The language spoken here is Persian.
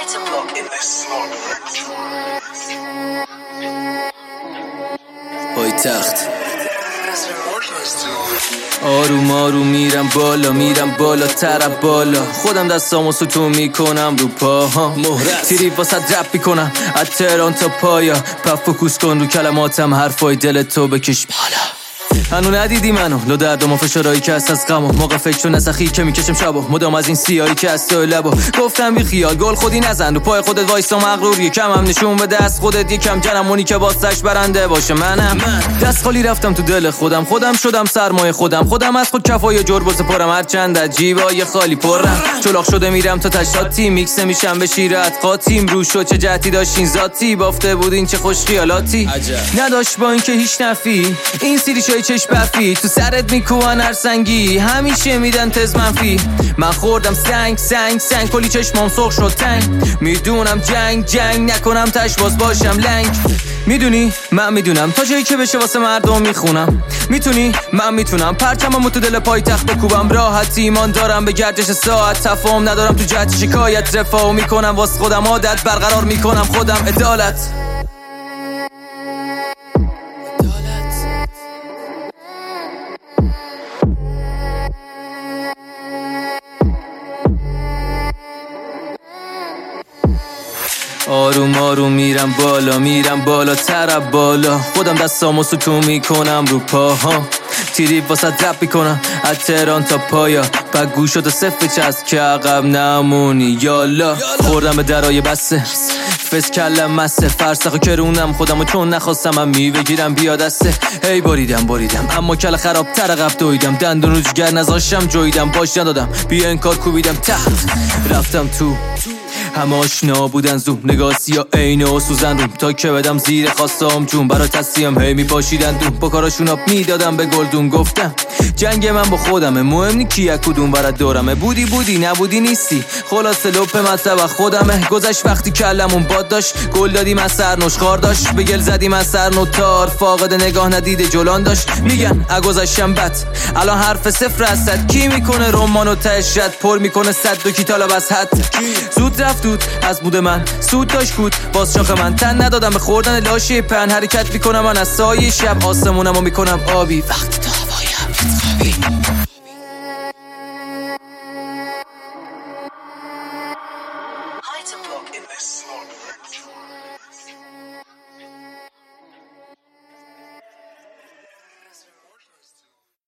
پایتخت آروم آروم میرم بالا، میرم بالاتر بالا، خودم دستامو ستون میکنم رو پاها، تیری واسه رپ میکنم از تهران تا پایا، فوکوس کن رو کلماتم، حرفای دلتو بکش بالا. هنو ندیدی منو لو دردم و فشارهایی که هست از غمو، موقع فکر و نسخی که میکشم شبو، مدام از این سیاهی که هست تو لبو، گفتم بی خیال گل خودی نزن، رو پای خودت وایسا مغرور، یکم هم نشون بده از خودت، یکم جنمونی که واسش برنده باشه. من دست خالی رفتم تو دل خودم شدم سرمایه خودم از خود کفای جربو سپارم، هر چند از جیبای خالی پرم، چلاق شده میرم تا تشاتی، میکس میشم به شیرت قاتیم، روش شد چه جهتی داشتین ذاتی، بافته بودین چه خوش خیالاتی، نداشت با اینکه هیچ نفی، این سیریشای چش بفی تو سرت میکوان هر سنگی، همیشه میدن تز منفی، من خوردم سنگ کلی چشمام سرخ شد تنگ، میدونم جنگ نکنم تش باز باشم لنگ، میدونی من میدونم تا جایی که بشه واسه مردم میخونم، میتونی من میتونم پرچممو تو دل پایتخت بکوبم، راحت ایمان دارم به گردش ساعت، تفاهم ندارم تو جهت شکایت، رفاو میکنم واسه خودم، عادت برقرار میکنم خودم، عدالت آروم آروم میرم بالاتر بالا، خودم دستامو ستون میکنم رو پاها، تیری واسه رپ میکنم از تهران تا پایا، پا گوشاتو صفر چست که عقب نمونی، یالا خوردم به درای بسته فس کلم مسته، فرسخو کرونم خودمو چون نخواستم من میوگیرم بیا دسته، هی بریدم اما کل خراب تر عقب دویدم، دندون رو جگر نذاشتم جویدم، باش ندادم بیا انکار کوبیدم تحت، رفتم تو همه آشنا بودن زوم، نگاسی یا عینه و سوزن روم، تا که بدم زیر خواستم جون، برا تسلیم هی میپاشیدن دوم، با کاراشون آب میدادم به گلدون، گفتم جنگ من با خودمه، مهم نی کی کدوم برات دورمه، بودی نبودی نیستی، خلاص لپ مطلب خودمه، گذشت وقتی کلمون باد داشت، گل دادیم از سر نشخار داشت، به گل زدیم از سر نوتار، فاقد نگاه ندیده جلان داشت، میگن گذشتم بد، الان حرف صفر هست، کی میکنه رمانو تشد، پر میکنه صد و کی طالب از حد، زود رفت از بود من سود داشت بود، باز شاخ من تن ندادم به خوردن لاشه پن، حرکت میکنم من از سایه شب، آسمونمو میکنم آبی وقتی